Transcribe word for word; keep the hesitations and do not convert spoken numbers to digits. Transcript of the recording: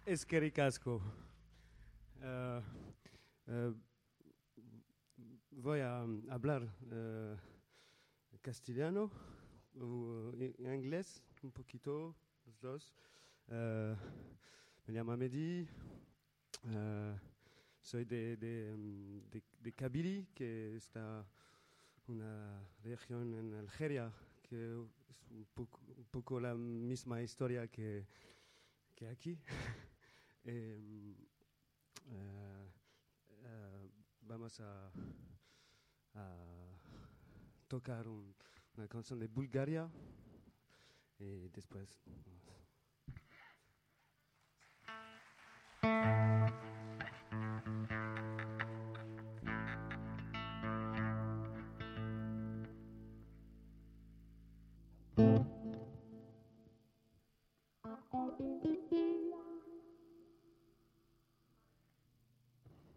Eskerrik asko. Eh, eh, voy a um, hablar eh, castellano o i- inglés, un poquito, los dos. Eh, me llamo Mehdi. eh, soy de, de, um, de, de Kabylie, que está una región en Algeria, que es un poco, un poco la misma historia que, que aquí. Em, eh, eh, vamos a, a tocar un- una canción de Bulgaria y después